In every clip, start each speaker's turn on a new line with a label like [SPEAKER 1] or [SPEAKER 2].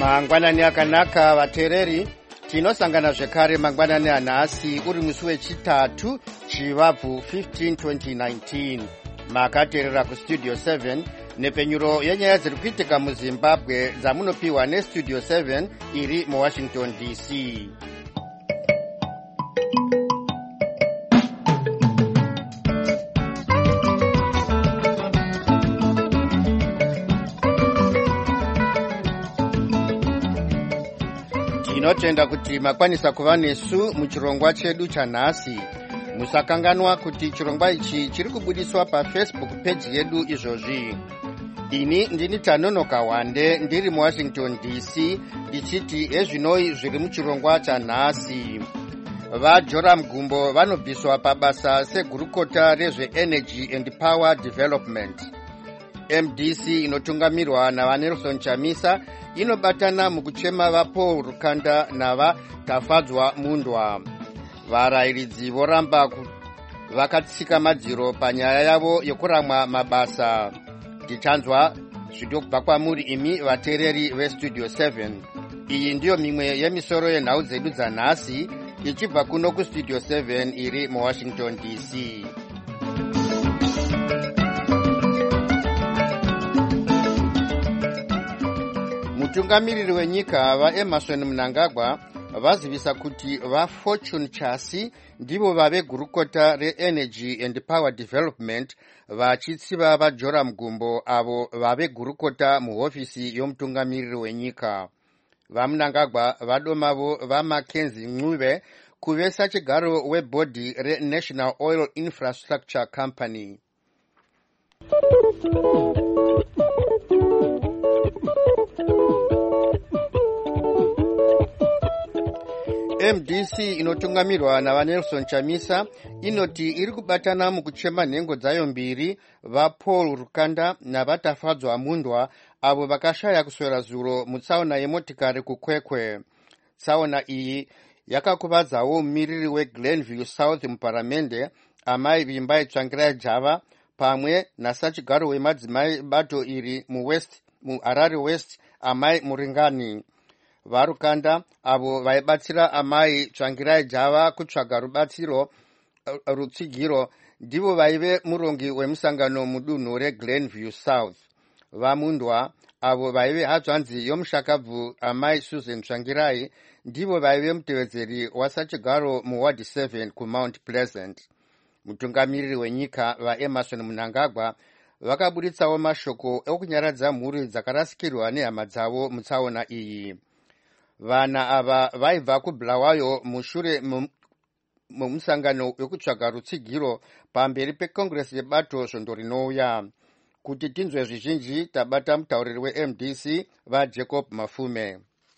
[SPEAKER 1] Mangwanani akanaka vateereri, tinosangana zvekare mangwanani anhasi uri musi wechitatu chivabvu 15 2019. Makateerera kustudio 7 nepenyuro yenyaya dziri kuitika muZimbabwe dzamunopiwa nestudio 7 iri muWashington DC. Tinotenda kuti makwanisa kuva nesu muchirongwa chedu chanhasi. Musakanganwa kuti chirongwa ichi chiri kubudiswa paFacebook page yedu izvozvi. Ini ndini Tanonoka Wande ndiri muWashington DC ndichiti ezvinoi zviri muchirongwa chanhasi. VaJoram Gumbo vanobviswa pabasa segurukota rezveEnergy and Power Development. MDC inotungamirwa navaNelson Chamisa inobatana mukuchema vaPaul Rukanda navaTafadzwa Mundwa. Varayiridzi voramba vakatsika madziro panyaya yavo yokuramwa mabasa. Tichanzwa zvidyo kubva kwamuri imi vateereri vestudio 7. Iyi ndiyo mimwe yemisoro yenhau dzedu dzanhasi ichibva kuno kustudio 7 iri muWashington DC. Mutungamiriri wenyika vaEmerson Mnangagwa vazivisa kuti vaFortune Chasi ndivo vave gurukota reEnergy and Power Development vachitsiva vaJoram Gumbo avo vave gurukota muhofisi yomutungamiriri wenyika. VaMnangagwa vadomavo vaMackenzie Ncube kuvesa chigaro webhodhi reNational Oil Infrastructure Company. MDC inotungamirwa navaNelson Chamisa inoti iri kubatana mukuchema nhengo dzayo mbiri vaPaul Rukanda navaTafadzwa Mundwa avo vakashaya kuswera zuro mutsaona yemotikari kuKwekwe. Tsaona iyi yakakuvadzawo mumiriri weGlenview South muparamende amai Vimbai Tsvangirai Java pamwe nasachigaro wemadzimai bato iri muHarare West amai Muringani. VaRukanda avo vaibatsira amai Tsvangirai Java kutsvaga rutsigiro ndivo vaive murongi wemusangano mudunhu reGlenview South. VaMundwa avo vaive hadzvanzi yomushakabvu amai Susan Tsvangirai ndivo vaive mutevedzeri wasachigaro muWard 7 kuMount Pleasant. Mutungamiriri wenyika vaEmerson Mnangagwa vakabuditsawo mashoko ekunyaradza mhuri dzakarasikirwa nehama dzavo mutsaona iyi. Vana ava vaibva kuBulawayo mushure mumusangano wekutsvaga rutsigiro pamberi pekongresi yebato svondo rinouya. Kuti tinzwe zvizhinji tabata mutauriri weMDC vaJacob Mafume.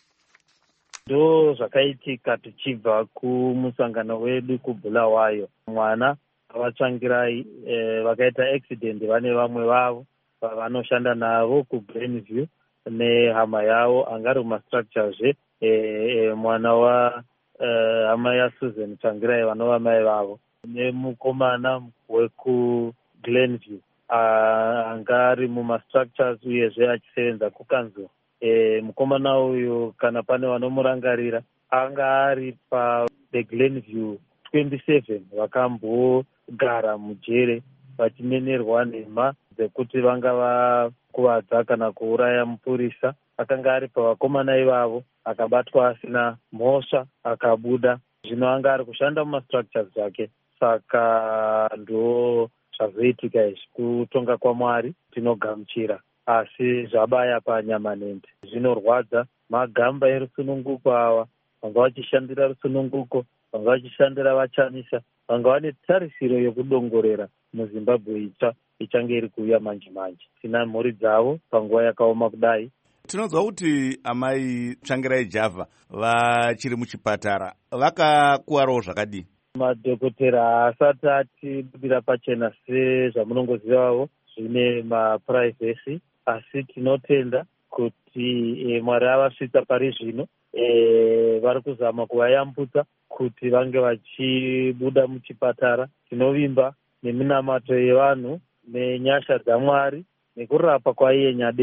[SPEAKER 2] Ndo zvakaitika tichibva kumusangano wedu kuBulawayo. Mwana vaTsvangirai vakaita accident vane vamwe vavo vanoshanda navo kuGlenview nehama yavo angari mumastructures mwana wa hama yaSusan Tsvangirai vanova mai vavo nemukomana wekuGlenview angari mumastructures uyezve achisevenza kukanzuro. Mukomana uyu kana pane vanomurangarira anga ari paThe Glenview 27 vakambogara mujere vachimenerwa nhema dzekuti vanga vakuvadza kana kuuraya mupurisa. Akanga ari pavakomana ivavo akabatwa asina mhosva akabuda. Zvino anga ari kushanda mumastructures zvake. Saka ndo zvazoitika izvi. Kutonga kwaMwari tinogamuchira, asi zvabaya panyama nende. Zvinorwadza. Magamba erusununguko ava vanga vachishandira rusununguko, vanga vachishandira vaChamisa, vanga vane tarisiro yekudongorera muZimbabwe itsva ichange iri kuuya manje manje. Sina mhuri dzavo panguva yakaoma kudai.
[SPEAKER 3] Tinonzwa kuti amai Tsvangirai Java vachiri muchipatara vakakuwarawo zvakadii?
[SPEAKER 2] Madhokotera haasati atibudira pachena sezvamunongozivawo zvine mapuraivhesi, asi tinotenda kuti Mwari avasvitsa pari zvino. Vari kuzama kuvayambutsa kuti vange vachibuda muchipatara. Tinovimba neminamato yevanhu nenyasha dzaMwari nekurapa kwaiye Nyadenga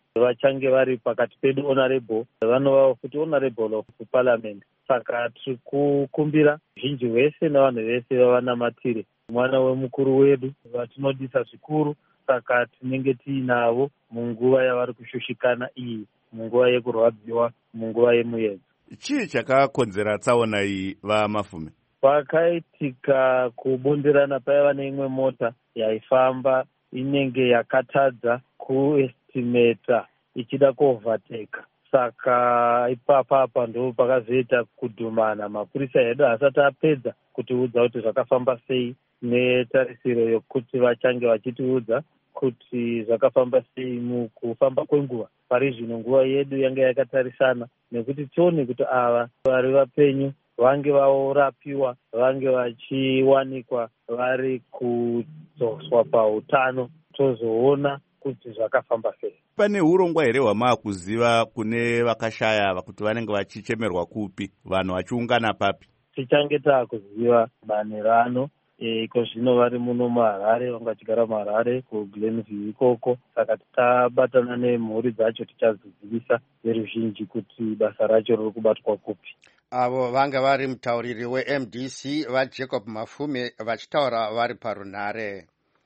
[SPEAKER 2] vachange vari pakati pedu honorable vanovavo futi honorable of parliament. Saka tiri kukumbira zhinji vese navanhu vese vavanamatire mwana wemukuru wedu vatinodisa zvikuru. Saka tinenge tiinavo munguva yavari kushushikana iyi, munguva yekurwadziwa, munguva yemuyedzo.
[SPEAKER 3] Chii chakakonzera tsaona iyi vaMafume?
[SPEAKER 2] Pakaitika kubonderana paiva neimwe mota yaifamba inenge yakatadza kuestimata ichida kuovateka. Saka ipapapa ndo pakazoita kudhumana. Mapurisa edu asati apedza kutiudza kuti zvakafamba sei, netarisiro yokuti vachange vachitiudza kuti zvakafamba sei mukufamba kwenguva. Pari zvino nguva yedu yanga yakatarisana nekuti tione kuti ava vari vapenyu vange vaorapiwa, vange vachiwanikwa vari kudzoswa pautano, tozoona kuti zvakafamba sei.
[SPEAKER 3] Pane urongwa here hwamaakuziva kune vakashaya kuti vanenge vachichemerwa kupi, vanhu vachiungana papi?
[SPEAKER 2] Tichange taakuziva manerano iko zvino vari muno muHarare, vanga vachigara muHarare kuGlenview ikoko. Saka tabatana nemhuri dzacho tichazodzivisa veruzhinji kuti basa racho riri kubatwa kupi.
[SPEAKER 1] Avo vanga vari mutauriri weMDC vaJacob Mafume vachitaura vari parunhare.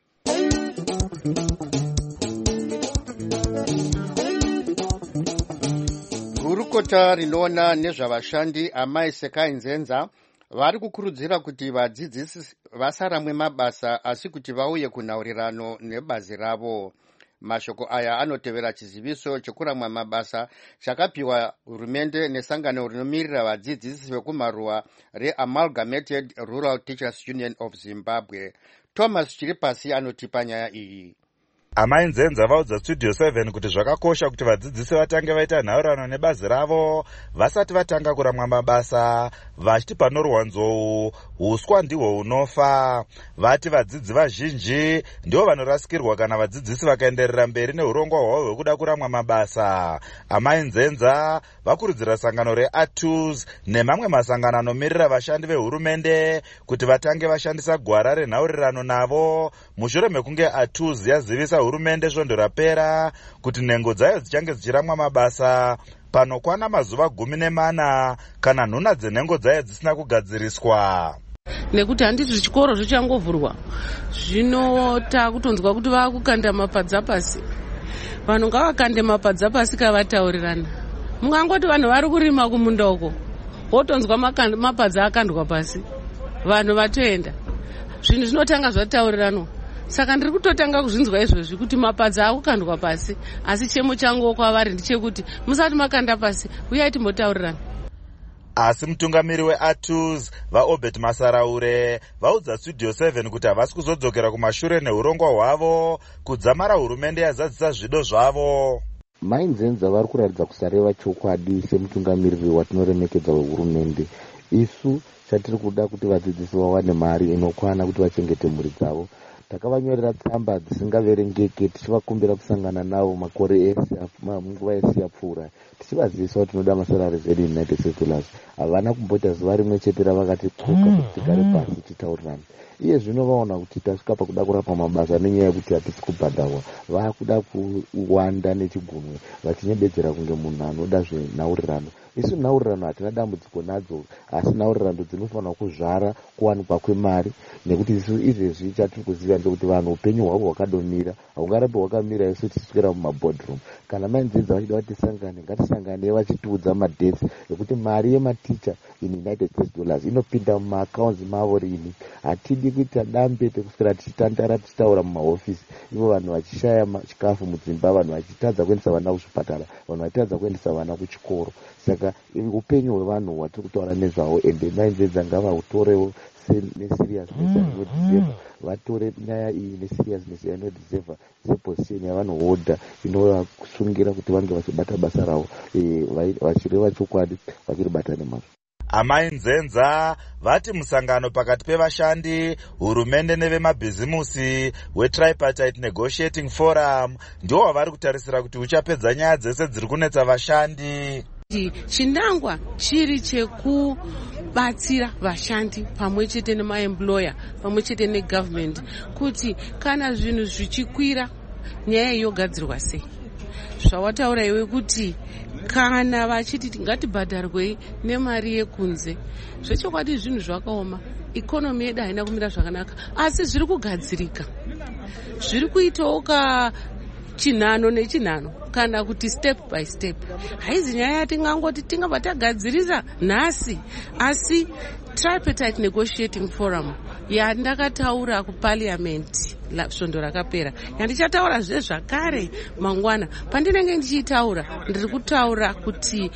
[SPEAKER 1] Gurukota rinoona nezvavashandi Amai Sekai Nzenza vari kukurudzira kuti vadzidzisi vasaramwe mabasa asi kuti vauye kunhaurirano nebazi ravo. Mashoko aya anotevera chiziviso chekuramwa mabasa chakapiwa hurumende nesangano rinomirira vadzidzisi vekumaruwa reAmalgamated Rural Teachers Union of Zimbabwe. Thomas Chiripasi anotipa nyaya iyi.
[SPEAKER 4] Amai Nzenza vaudza Studio 7 kuti zvakakosha kuti vadzidzisi vatange vaita nhaurirano nebazi ravo vasati vatanga kuramwa mabasa, vachiti panorwa nzou uswa ndihwo hunofa. Vati vadzidzi vazhinji ndivo vanorasikirwa kana vadzidzisi vakaenderera mberi neurongwa hwavo hwekuda kuramwa mabasa. Amai Nzenza vakurudzira sangano reATUS nemamwe masangano anomirira vashandi vehurumende kuti vatange vashandisa gwara renhaurirano navo mushure mekunge ATUS yazivisa hurumende svondo rapera kuti nhengo dzayo dzichange dzichiramwa mabasa panokwana mazuva 14 kana nhuna dzenhengo dzayo dzisina kugadziriswa.
[SPEAKER 5] Nekuti handiti chikoro zvichangovhurwa zvino takutonzwa kuti vakukanda mapadza pasi. Vanhu ngavakande mapadza pasi kavataurirana. Mungangoti vanhu vari kurima kumunda uko wotonzwa mapadza akandwa pasi, vanhu vatoenda. Zvinhu zvinotanga zvataurirano. Saka ndiri kutotanga kuzvinzwa izvozvi kuti mapadza akukandwa pasi, asi chemo changu kwavari ndichekuti musati makanda pasi uyai timbotaurirana.
[SPEAKER 4] Asi mutungamiri weATUS vaObert Masaraure vaudza Studio 7 kuti havasi kuzodzokera kumashure neurongwa hwavo kudzamara hurumende yazadzisa zvido zvavo.
[SPEAKER 6] Mai Nzenza vari kuratidza kusareva chokwadi semutungamiriri watinoremekedza wehurumende. Isu chatiri kuda kuti vadzidzisi vawane mari inokwana kuti vachengete mhuri dzavo. Takavanyorera tsamba dzisingaverengeke tichivakumbira kusangana navo makore ese munguva yese yapfuura tichivazivisa kuti tinoda masarari edu United Settlers. Havana kumboita zuva rimwe chete ravakati tsoka kuti tigare pasi tichitaurirana. Iye zvino vaona kuti tasvika pakuda kurapa mabasa nenyaya yekuti hatisi kubhadharwa, vakuda kuwanda nechigumwe vachinyebedzera kunge munhu anoda zvenhaurirano. Isu nhaurirano hatina dambudziko nadzo, asi nhaurirano dzinofanira kuzvara kuwanikwa kwemari, nekuti isu izvezvi chatiri kuziva ndekuti vanhu upenyu hwavo hwakadomira, haungarambe hwakamira isu tichiswera mumaboardroom. Kana Mai Nzenza vachida kuti tisangane, ngatisangane vachitiudza madhesi ekuti mari yematicha in United States dollars inopinda mumaaccounts mavo rini. Hatidi kuita dambe tekuswera tichitandara tichitaura mumahofisi, ivo vanhu vachishaya chikafu mudzimba, vanhu vachitadza kuendesa vana kuzvipatara, vanhu vachitadza kuendesa vana kuchikoro. Saka upenyu hwevanhu hwatiri kutaura nezvavo, ende Mai Nzenza ngavahutorewo neseriousness yanodiserva, vatore nyaya iyi neseriousness yanodiserva seposition yavanohodha inovasungira kuti vange vachibata basa ravo vachireva chokwadi vachiribata nemazvo.
[SPEAKER 4] Amai Nzenza vati musangano pakati pevashandi, hurumende nevemabhizimusi weTripartite Negotiating Forum ndiwo wavari kutarisira kuti uchapedza nyaya dzese dziri kunetsa vashandi.
[SPEAKER 5] Chinangwa chiri chekubatsira vashandi pamwe chete nemaemployer pamwe chete negovernment kuti kana zvinhu zvichikwira nyaya yogadzirwa sei. zvawataura iwe kuti kana vachiti ngatibhadharwei nemari yekunze, zvechokwadi zvinhu zvakaoma. Ikonomi yedu haina kumira zvakanaka, asi zviri kugadzirika, zviri kuitawo chinhano nechinhano, kana kuti step by step. Haizi nyaya yatingangoti tingabva tagadzirisa nhasi, asi tripartite negotiating forum yandakataura kupariamendi svondo rakapera, yandichataura zvakare mangwana. Pandinenge ndichitaura, ndiri kutaura kuti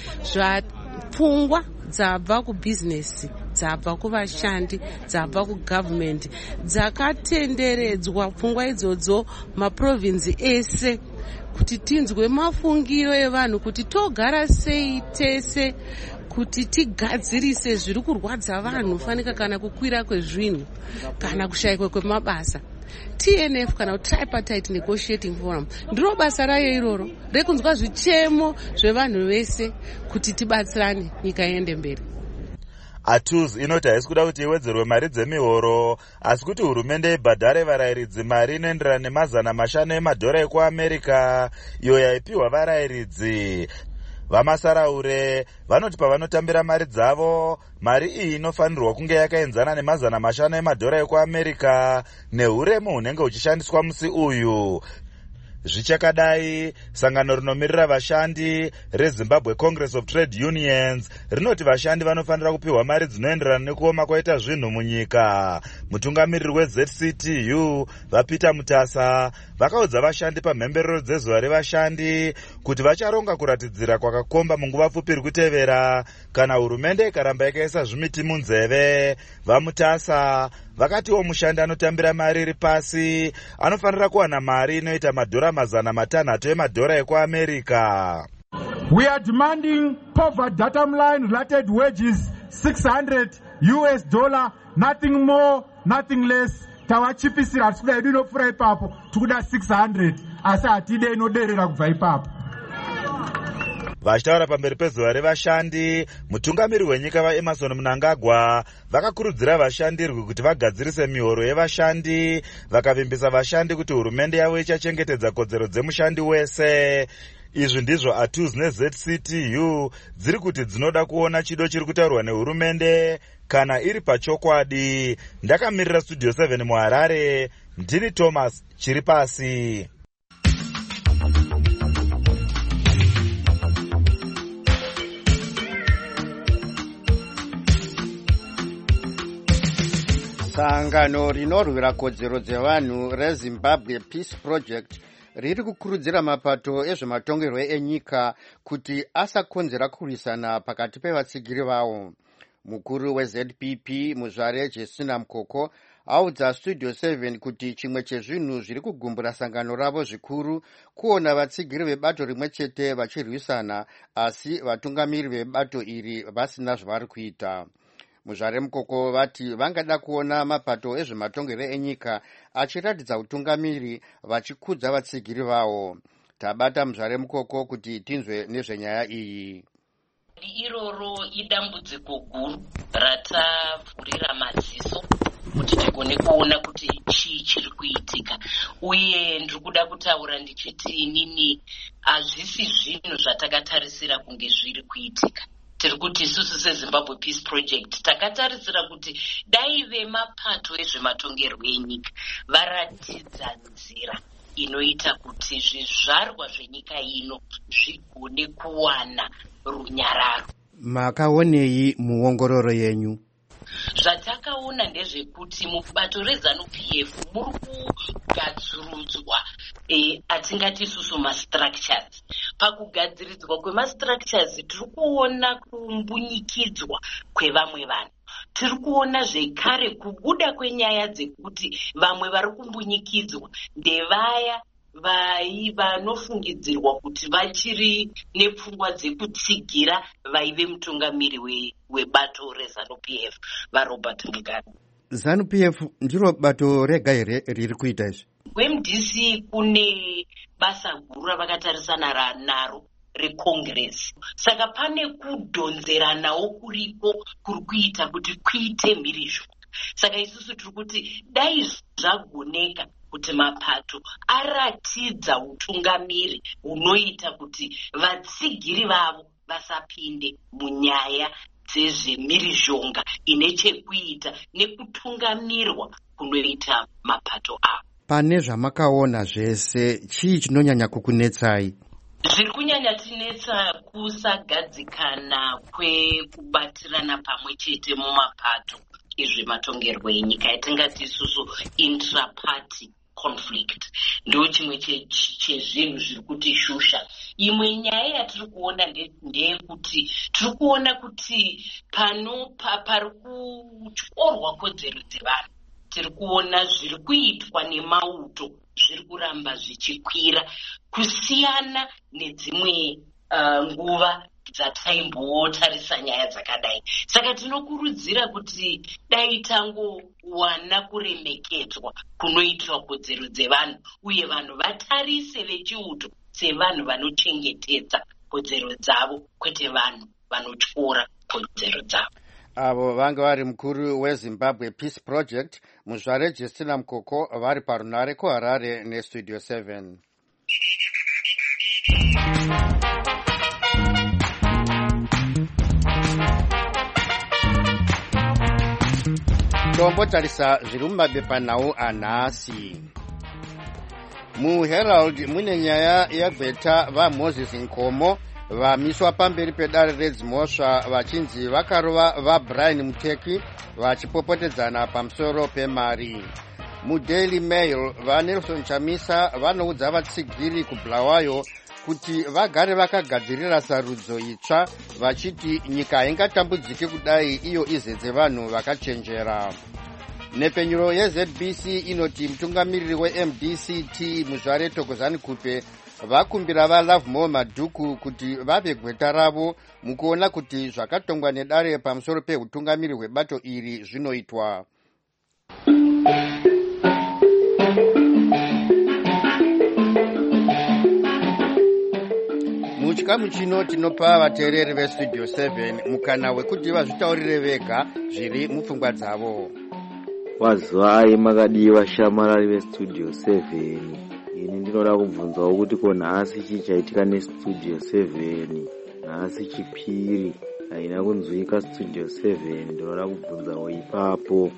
[SPEAKER 5] pfungwa dzabva kubhizinesi, dzabva kuvashandi, dzabva kugovernment, dzakatenderedzwa pfungwa idzodzo maprovinsi ese, kuti tinzwe mafungiro evanhu kuti togara sei tese kuti tigadzirise zviri kurwadza vanhu, fanika kana kukwira kwezvinhu kana kushayikwa kwemabasa. TNF kana kuti tripartite negotiating forum ndiro basa rayo iroro rekunzwa zvichemo zvevanhu vese kuti tibatsirane nyika iende mberi.
[SPEAKER 4] ATUZ inoti haisi kuda kuti iwedzerwe mari dzemihoro, asi kuti hurumende ibhadhare varayiridzi mari inoenderana ne500 emadhora ekuAmerica iyo yaipiwa varayiridzi. Vamasaraure vanoti pavanotambira mari dzavo, mari iyi inofanirwa kunge yakaenzana ne500 emadhora ekuAmerica neuremu hunenge huchishandiswa musi uyu. Zvichakadai, sangano rinomirira vashandi reZimbabwe Congress of Trade Unions rinoti vashandi vanofanira kupiwa mari dzinoenderana nekuoma kwaita zvinhu munyika. Mutungamiriri weZCTU vaPeter Mutasa vakaudza vashandi pamhemberero dzezuva revashandi kuti vacharonga kuratidzira kwakakomba munguva pfupi iri kutevera kana hurumende ikaramba ikaisa zvimiti munzeve. VaMutasa vakatiwo mushandi anotambira mari iri pasi anofanira kuwana mari inoita madhora 600 emadhora ekuAmerica.
[SPEAKER 7] We are demanding poverty datum line related wages $600, nothing more, nothing less. Tawachipisira hatikuda yedu inopfuura ipapo, tikuda 600 asi hatide inoderera kubva ipapo.
[SPEAKER 4] Vachitaura pamberi pezuva revashandi, mutungamiri wenyika vaEmerson Mnangagwa vakakurudzira vashandirwi kuti vagadzirise mihoro yevashandi, vakavimbisa vashandi kuti hurumende yavo ichachengetedza kodzero dzemushandi wese. Izvi ndizvo ATUZ neZCTU dziri kuti dzinoda kuona chido chiri kutaurwa nehurumende kana iri pachokwadi. Ndakamirira Studio 7 muHarare, ndini Thomas Chiripasi.
[SPEAKER 1] Sangano rinorwira kodzero dzevanhu reZimbabwe Peace Project riri kukurudzira mapato ezvematongerwo enyika kuti asakonzera kurwisana pakati pevatsigiri vavo. Mukuru weZPP muzvare Jesina Mukoko audza Studio 7 kuti chimwe chezvinhu zviri kugumbura sangano ravo zvikuru kuona vatsigiri vebato rimwe chete vachirwisana, asi vatungamiri vebato iri vasina zvavari kuita. Muzvare Mukoko vati vangada kuona mapato ezvematongerwo enyika achiratidza utungamiri vachikudza vatsigiri vavo. Tabata Muzvare Mukoko kuti tinzwe nezvenyaya iyi.
[SPEAKER 8] Iroro idambudziko guru ratavhurira madziso kuti tigone kuona kuti chii chiri kuitika, uye ndiri kuda kutaura ndichiti inini hazvisi zvinhu zvatakatarisira kunge zviri kuitika. Tiri kuti isusu seZimbabwe Peace Project takatarisira kuti dai vemapato ezvematongerwo enyika varatidza nzira inoita kuti zvizvarwa zvenyika ino zvigone kuwana runyararo.
[SPEAKER 1] Makaonei muongororo yenyu?
[SPEAKER 8] Zvatakaona ndezvekuti mubato reZANU-PF muri kugadzirudzwa atingati isusu mastructures. Pakugadziridzwa kwemastructures tiri kuona kumbunyikidzwa kwevamwe vanhu. Tiri kuona zvekare kubuda kwenyaya dzekuti vamwe vari kumbunyikidzwa ndevaya vanofungidzirwa kuti vachiri nepfungwa dzekutsigira vaive mutungamiri webato reZANU-PF vaRobert Mugabe.
[SPEAKER 1] ZANU-PF ndiro bato rega here riri kuita izvi?
[SPEAKER 8] WMDC kune basa guru ravakatarisana naro reCongress. Saka pane kudhonzeranawo kuriko kuri kuita kuti kuite mhirizhonga. Saka isusu tiri kuti dai zvagoneka kuti mapato aratidza utungamiri hunoita kuti vatsigiri vavo vasapinde munyaya dzezvemhirizhonga ine chekuita nekutungamirwa kunoita mapato avo.
[SPEAKER 1] Pane zvamakaona zvese, chii chinonyanya kukunetsai?
[SPEAKER 8] Zviri kunyanya tinetsa kusagadzikana kwekubatirana pamwe chete mumapato ezvematongerwo enyika yatingati isusu intra-party conflict. Ndo chimwe chezvinhu zviri kutishusha. Imwe nyaya yatiri kuona ndeyekuti tiri kuona kuti pari kutyorwa kodzero dzevanhu, tiri kuona zviri kuitwa nemauto zviri kuramba zvichikwira kusiyana nedzimwe nguva dzataimbotarisa nyaya dzakadai. Saka tinokurudzira kuti dai tangowana kuremekedzwa kunoitwa kodzero dzevanhu, uye vanhu vatarise vechiuto sevanhu vanochengetedza kodzero dzavo, kwete vanhu vanotyora kodzero dzavo.
[SPEAKER 1] Avo vanga vari mukuru weZimbabwe Peace Project, Muzvare Justina Mukoko, vari parunare kuHarare neStudio 7. Tombotarisa zviri mumabepanhau anhasi. MuHerald mune nyaya yagweta vaMoses Nkomo vamiswa pamberi pedare redzimhosva vachinzi vakarova vaBrian Muteki vachipopotedzana pamusoro pemari. MuDaily Mail vaNelson Chamisa vanoudza vatsigiri kuBulawayo kuti vagare vakagadzirira sarudzo itsva, vachiti nyika haingatambudziki kudai iyo izedze vanhu vakachenjera. Nepenyuro yeZBC inoti mutungamiriri weMDCT Muzvare Thokozani Kupe vakumbira vaLove More Madhuku kuti vave gweta ravo mukuona kuti zvakatongwa nedare pamusoro peutungamiri hwebato iri zvinoitwa. Muchikamu chino tinopa vateereri veStudio 7 mukana wekuti vazvitaurire vega zviri mupfungwa dzavo.
[SPEAKER 9] Wazwai makadiwa shamarari veStudio 7. Ini ndinoda kubvunzawo kuti ko nhasi chii chaitika neStudio 7? Nhasi chipiri haina kunzwika Studio 7. Ndinoda kubvunzawo ipapo.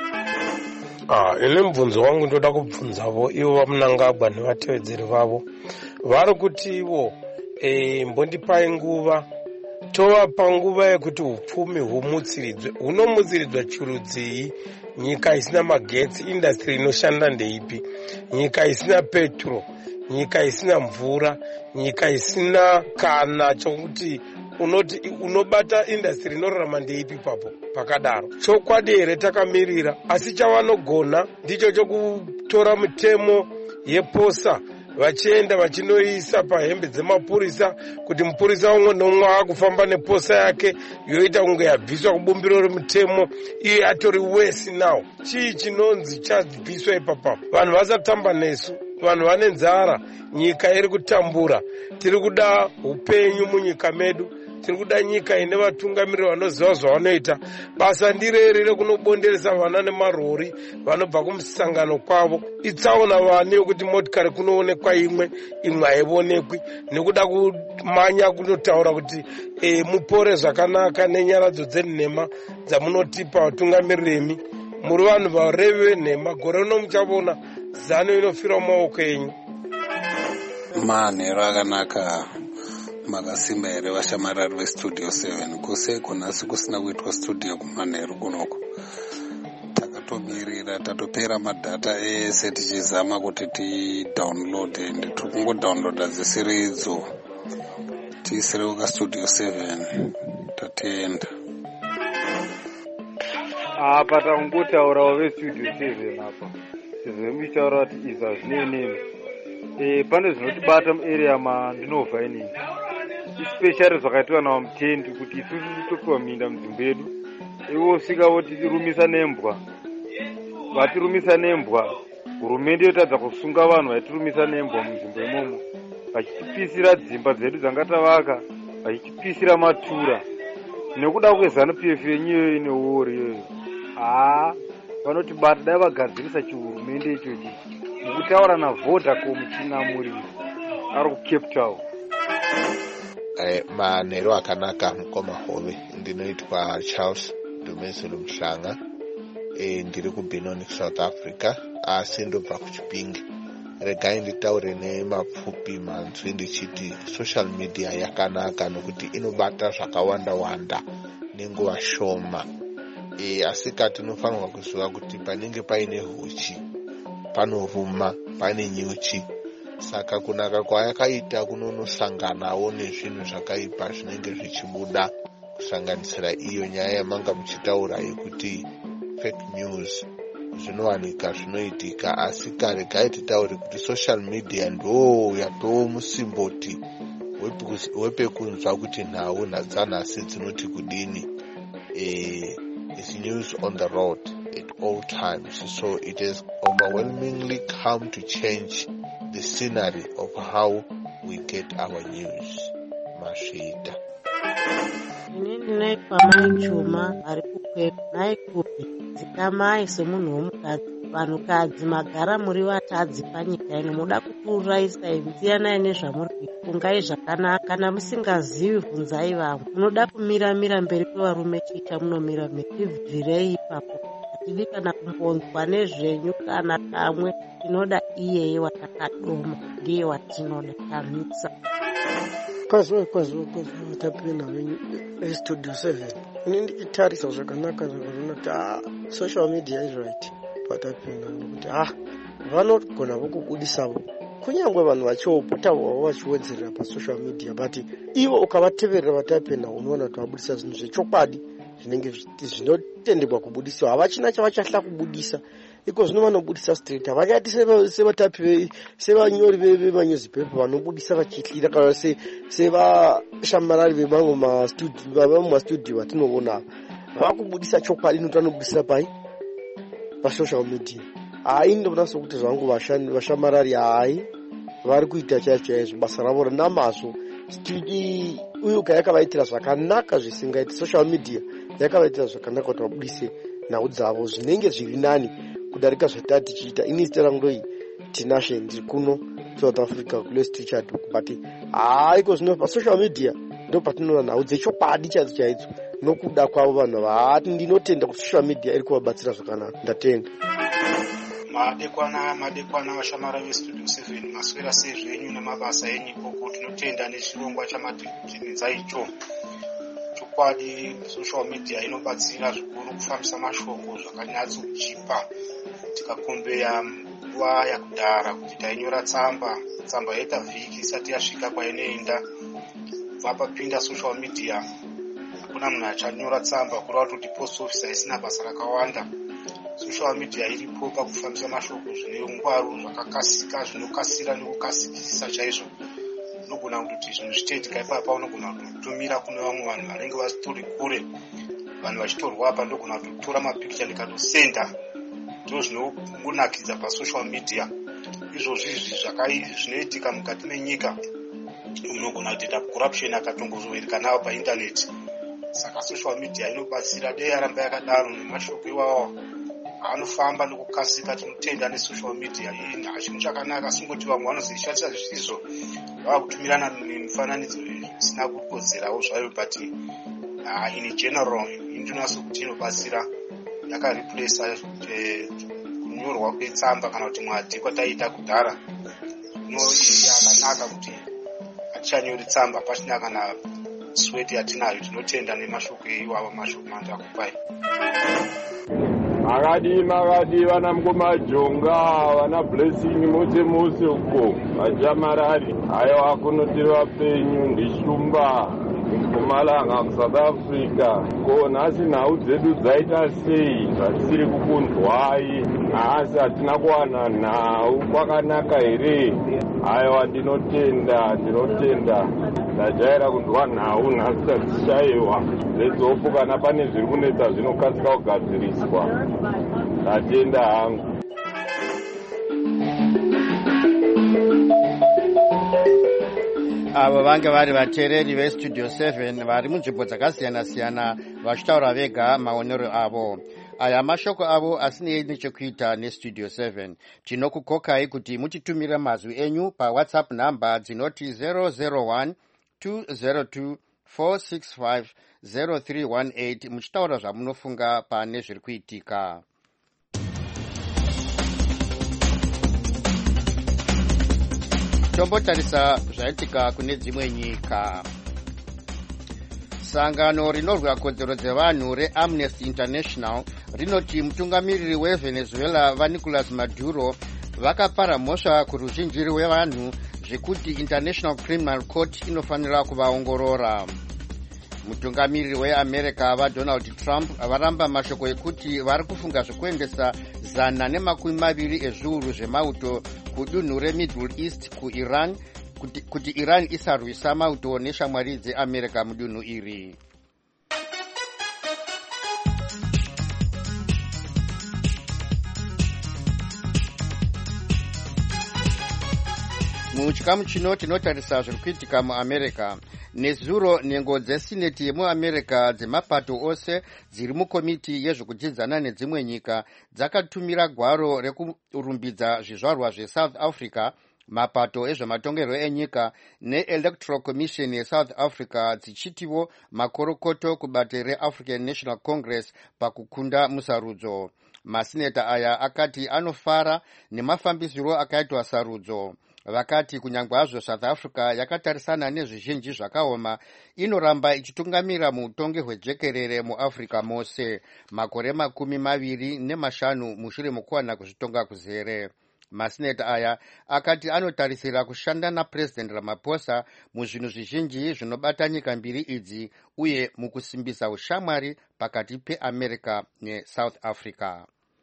[SPEAKER 10] Ine mubvunzo wangu ndoda kubvunzavo ivo vaMunangagwa nevatevedzeri vavo vari kuti ivo mbondipai nguva, tovapa nguva yekuti upfumi humutsiridzwe. Hunomutsiridzwa chirudzii? Nyika isina magetsi, industry inoshanda ndeipi? Nyika isina petro, nyika isina mvura, nyika isina kana chokuti unoti unobata industry inorarama ndeipi papo pakadaro? Chokwadi here takamirira, asi chavanogona ndicho chokutora mitemo yeposa vachienda vachinoisa pahembe dzemapurisa kuti mupurisa umwe nomwe akufamba neposa yake yoita kunge yabviswa kubumbiro remutemo, iye atori wesi nawo. Chii chinonzi chabviswa ipapa? Vanhu vasatamba nesu, vanhu vane nzara, nyika iri kutambura. Tiri kuda upenyu munyika medu, tiri kuda nyika ine vatungamiriri vanoziva zvavanoita. Basa ndireri rekunobonderesa vana nemarori vanobva kumusangano kwavo. Itsaona vane yokuti motikari kunoonekwa imwe haionekwi, nekuda kumanya kunotaura kuti mupore zvakanaka nenyaradzo dzenhema dzamunotipa vatungamiriri. Muri vanhu varevi venhema, gore rino muchavona zano inofira mumaoko enyu.
[SPEAKER 11] Manhero akanaka makasimba here vashamarari veStudio 7. Kuseko nhasi kusina kuitwa studio kumanheru kunoko. Takatomirira, tatopera madhata ese tichizama kuti tidownload, ende tiri kungodownloada dzisiri idzo tiisire kukaStudio 7 tatenda.
[SPEAKER 12] Apa tangotaurawo veStudio 7 apa tizomuitaura kuti izva zvinenemi. Pane zvinotibata muarea mandinobva inini, especially zvakaitwa naMutendi kuti isusu topiwa minda mudzimba yedu, ivo svika votirumisa nembwa. Vatirumisa nembwa, hurumende yotadza kusunga vanhu vaitirumisa nembwa munzvimbo imomo, vachitipisira dzimba dzedu dzanga tavaka, vachitipisira matura nekuda kweZANU-PF yenyu inewori iyoyo. Vanotibata, dai vagadzirisa chihurumende ichochi kutaura navodacom chinamuriri ari kucape town.
[SPEAKER 13] Manheru akanaka mukoma hove. Ndinoitwa Charles Dumezulu Mhlanga. Ndiri kuBenoni South Africa. Asi ndobva kuChipinge. Regai nditaure nemapfupi manzwi ndichiti social media yakanaka nokuti inobata zvakawanda wanda nenguva shoma. Asi tinofanirwa kuziva kuti panenge paine huchi panoruma, pane nyuchi. Saka kunaka kwayakaita kunonosanganawo nezvinhu zvakaipa zvinenge zvichibuda, kusanganisira iyo nyaya yamanga muchitaura yekuti fake news zvinowanika zvinoitika. Asi kare gaititaure kuti social media ndo yatoo musimboti wepekunzwa kuti nhau dzanhasi dzinoti kudini. It's news on the road at all times, so it has overwhelmingly come to change the scenery of how we get our news. Mashita.
[SPEAKER 14] Ndinoitwa Mai Chuma ari kuKwepa. Nai kupi dzikamai semunhu womukadzi, vanhukadzi magara muri vatadzi panyika ino, muda kupururaisa inziyanai nezvamuri kuifungai zvakanaka. Kana musingazivi bvunzai vamwe. Munoda kumira mberi kwevarume chiita munomira ibvirei ipapo. Hatidi kana kumbonzwa nezvenyu kana kamwe. Tinoda iyeye watakadoma, ndiye watinoda tamisa.
[SPEAKER 15] Kwazvo tapina vestudio 7 ini ndichitarisa zvakanaka zvakaona kuti social media is right patapina nokuti vanogona vokubudisavo kunyange vanhu vachiopota vachiwedzerera pasocial media, but ivo ukavateverera vatapina unoona kuti vabudisa zvinhu zvechokwadi zvinenge zvinotendebwa kubudisiwa. Havachina chavachahla kubudisa iko zvino vanobudisa straight. Havachati sevatapi sevanyori vemanewspaper vanobudisa vachihlira kana sevashamarari vemamwe mastudio atinoona vakubudisa chokwadi nokuti vanobudisa pasocial media. Ndinoona sokuti zvangu vashamarari vari kuita chaizvo basa ravo namazvo. Uyu yakavaitira zvakanaka zvisingaiti. Social media yakavaitira zvakanaka kuti vabudise nhau dzavo zvinenge zviri nani kudarika zvatati tichiita. Ini zita rangu ndoi Tinashe, ndiri kuno South Africa kule street chat, but iko zvino pasocial media ndo patinoona nhau dzechokwadi chaidzo nokuda kwavo vanhu vati. Ndinotenda kuti social media iri kuvabatsira zvakanaka. Ndatenda.
[SPEAKER 16] Madekwana vashamara vestudio 7 maswera sezvenyu nemabasa enyu ikoko. Tinotenda nechirongwa chamatibvunza icho. Chokwadi social media inobatsira zvikuru kufambisa mashoko zvakanyatsochipa. Tikakombeya nguva yakudhara kuti tainyora tsamba yaita vhiki isati yasvika kwainoenda. Kubva papinda social media hakuna munhu achanyora tsamba kureva kuti post office haisina basa rakawanda. Social media iripo pakufambisa mashoko zvine ungwaru zvakakasika, zvinokasira nekukasikisa chaizvo. Unogona kuti zvinhu zvichiitika ipapa, unogona kutumira kune vamwe vanhu vanenge vachitori kure. Vanhu vachitorwa apa ndogona kutora mapikicha ndikatosenda. Ndo zvinonakidza pasocial media. Izvozvi zvinoitika mukati menyika, unogona kuita corruption akatongozovereka nawo paindaneti. Saka social media inobatsira. Dei yaramba yakadaro nemashoko iwawa anofamba nekukasika. Tinotenda nesocial media iyi chinhu chakanaka. Singoti vamwe vanozvishatisa zvisizvo, vavakutumirana nemifananidzo isina kukodzerawo zvayo, but in general indinonaso kuti inobatsira. Yakareplacea kunyorwa kwetsamba kana kuti mwadi kwataiita kudhara. Yakanaka kuti hatichanyori tsamba pasina kana sweti yatinayo. Tinotenda nemashoko iwawa, mashoko mandakupai.
[SPEAKER 17] Makadi vana mukomajonga vana blessing mose uko vajamarari ayo akunotira penyu ndishumba Mpumalanga kuSouth Africa. Ko nhasi nhau dzedu dzaita sei zvatisiri kukunzwai? Asi hatina kuwana nhau kwakanaka here? Aiwa, ndinotenda ndajaira kunzwa nhau nhasi tadzishayiwa. Let's hope kana pane zviri kunetsa zvinokasika kugadziriswa. Ndatenda hangu.
[SPEAKER 1] Avo vange vari vateereri vestudio 7 vari munzvimbo dzakasiyana-siyana vachitaura vega maonero avo. aya mashoko avo asinei nechekuita nestudio 7. Tinokukokai kuti mutitumire mazwi enyu pawhatsapp namba dzinoti 001 202 465 0318 muchitaura zvamunofunga pane zviri kuitika. Tombotarisa zvaitika kune dzimwe nyika. Sangano rinorwa kodzero dzevanhu reAmnesty International rinoti mutungamiriri weVenezuela vaNicolas Maduro vakapara mhosva kuruzhinji rwevanhu zvekuti International Criminal Court inofanira kuvaongorora. Mutungamiriri weAmerica vaDonald Trump varamba mashoko ekuti vari kufunga zvekuendesa 120 ezviuru zvemauto kudunhu reMiddle East kuIran kuti Iran isarwisa mauto neshamwari dzeAmerica mudunhu iri. Muchikamu chino tinotarisa zviri kuitika muAmerica. Nezuro nhengo dzesineti yemuAmerica dzemapato ose dziri mukomiti yezvokudyidzana nedzimwe nyika dzakatumira gwaro rekurumbidza zvizvarwa zveSouth Africa, mapato ezvematongerwo enyika neElectoral Commission yeSouth Africa dzichitiwo makorokoto kubate reAfrican National Congress pakukunda musarudzo. Masineta aya akati anofara nemafambisiro akaitwa sarudzo. Vakati kunyangwe hazvo South Africa yakatarisana nezvizhinji zvakaoma, inoramba ichitungamira muutongi hwejekerere muAfrica mose makore 25 mushure mokuwana kuzvitonga kuzere. Masineta aya akati anotarisira kushanda naPresident Ramaphosa muzvinhu zvizhinji zvinobata nyika mbiri idzi uye mukusimbisa ushamwari pakati peAmerica neSouth Africa.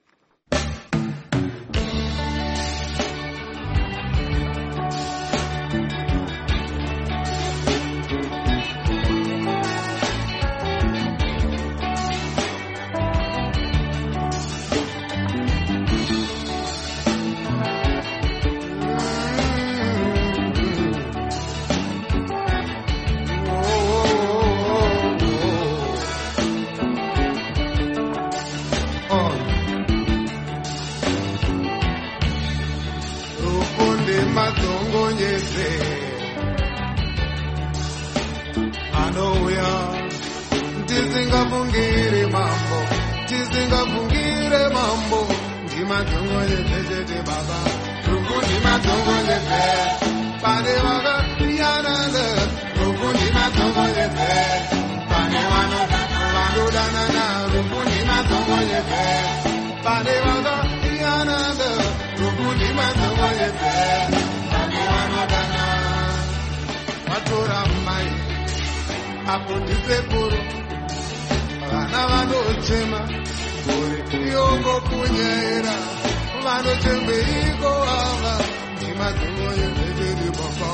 [SPEAKER 18] Tisingafungire mambo ndimadhongole dzechete baba rukundi madhongole dze pane vakasiyanana rukundi madhongole dze pane vanodanana rukundi madhongole dze pane vakasiyanana rukundi madhongole dze pane vanodanana vatora mai apo ndisekuru vana vanochema kuri yongo kunyera vanochembeiko ava ndimadhongoye dzechete baba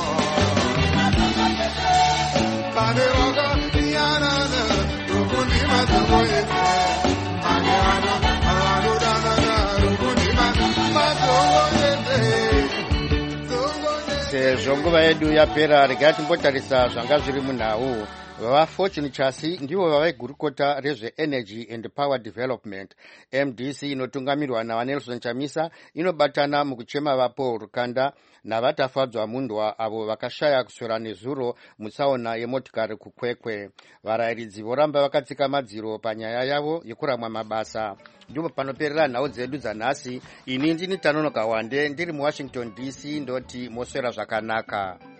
[SPEAKER 18] pane vakasiyanana rukundi madhongoye pane vanodanana rukundi madhongoye
[SPEAKER 1] sezvo nguva yedu yapera regai timbotarisa zvanga zviri munhau. Vafortune Chasi ndivo vavaigurukota rezveEnergy and Power Development. MDC inotungamirwa naVanelson Chamisa inobatana mukuchema vaPaul Rukanda navatafadzwa mundwa avo vakashaya kuswera nezuro mutsaona yemotikari kukwekwe. Varayiridzi voramba vakatsika madziro panyaya yavo yekuramwa mabasa. Ndipo panoperera nhau dzedu dzanhasi. Ini ndini Tanonoka Wande ndiri muWashington DC ndoti moswera zvakanaka.